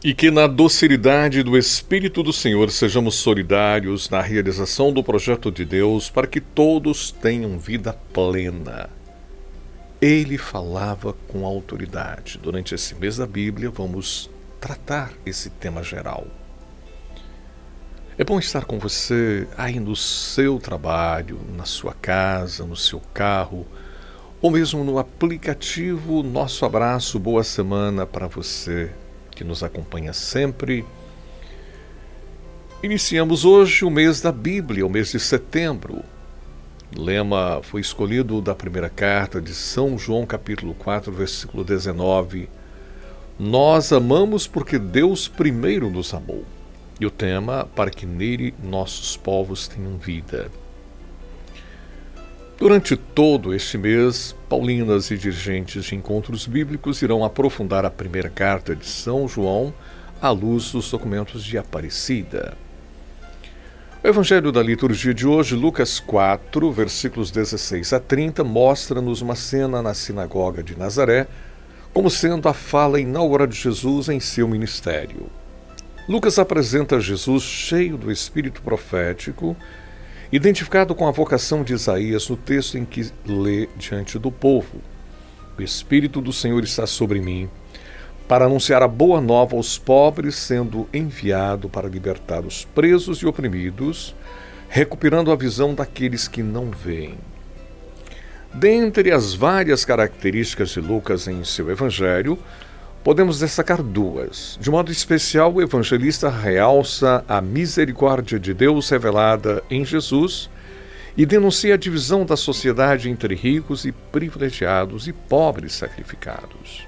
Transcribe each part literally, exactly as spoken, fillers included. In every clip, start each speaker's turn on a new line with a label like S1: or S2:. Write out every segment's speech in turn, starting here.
S1: E que na docilidade do Espírito do Senhor sejamos solidários na realização do projeto de Deus para que todos tenham vida plena. Ele falava com autoridade. Durante esse mês da Bíblia, vamos tratar esse tema geral. É bom estar com você aí no seu trabalho, na sua casa, no seu carro, ou mesmo no aplicativo Nosso Abraço, boa semana para você que nos acompanha sempre. Iniciamos hoje o mês da Bíblia, o mês de setembro. O lema foi escolhido da primeira carta de São João, capítulo quatro, versículo dezenove. Nós amamos porque Deus primeiro nos amou. E o tema, para que nele nossos povos tenham vida. Durante todo este mês, paulinas e dirigentes de encontros bíblicos irão aprofundar a primeira carta de São João à luz dos documentos de Aparecida. O Evangelho da liturgia de hoje, Lucas quatro, versículos dezesseis a trinta, mostra-nos uma cena na sinagoga de Nazaré, como sendo a fala inaugural de Jesus em seu ministério. Lucas apresenta Jesus cheio do espírito profético, identificado com a vocação de Isaías no texto em que lê diante do povo. O Espírito do Senhor está sobre mim, para anunciar a boa nova aos pobres, sendo enviado para libertar os presos e oprimidos, recuperando a visão daqueles que não veem. Dentre as várias características de Lucas em seu evangelho, podemos destacar duas. De modo especial, o evangelista realça a misericórdia de Deus revelada em Jesus e denuncia a divisão da sociedade entre ricos e privilegiados e pobres sacrificados.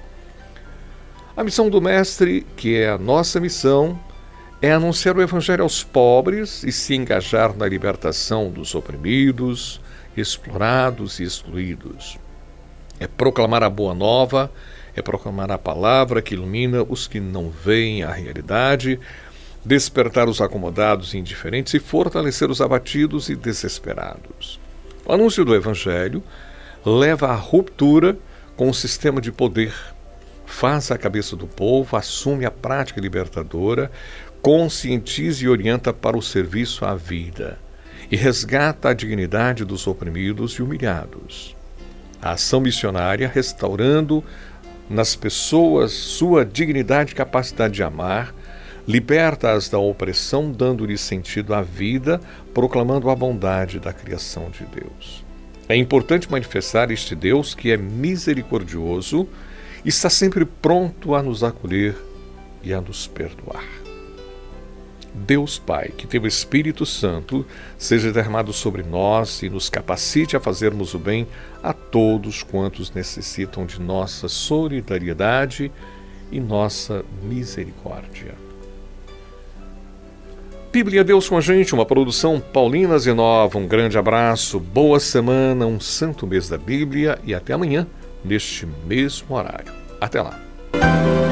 S1: A missão do Mestre, que é a nossa missão, é anunciar o evangelho aos pobres e se engajar na libertação dos oprimidos, explorados e excluídos. É proclamar a boa nova, é proclamar a palavra que ilumina os que não veem a realidade, despertar os acomodados e indiferentes e fortalecer os abatidos e desesperados. O anúncio do Evangelho leva à ruptura com o sistema de poder, faz a cabeça do povo, assume a prática libertadora, conscientiza e orienta para o serviço à vida e resgata a dignidade dos oprimidos e humilhados. A ação missionária restaurando nas pessoas sua dignidade e capacidade de amar, liberta-as da opressão, dando-lhes sentido à vida, proclamando a bondade da criação de Deus. É importante manifestar este Deus que é misericordioso e está sempre pronto a nos acolher e a nos perdoar. Deus Pai, que teu Espírito Santo seja derramado sobre nós e nos capacite a fazermos o bem a todos quantos necessitam de nossa solidariedade e nossa misericórdia. Bíblia Deus com a gente, uma produção Paulinas e Nova. Um grande abraço, boa semana, um santo mês da Bíblia e até amanhã, neste mesmo horário. Até lá.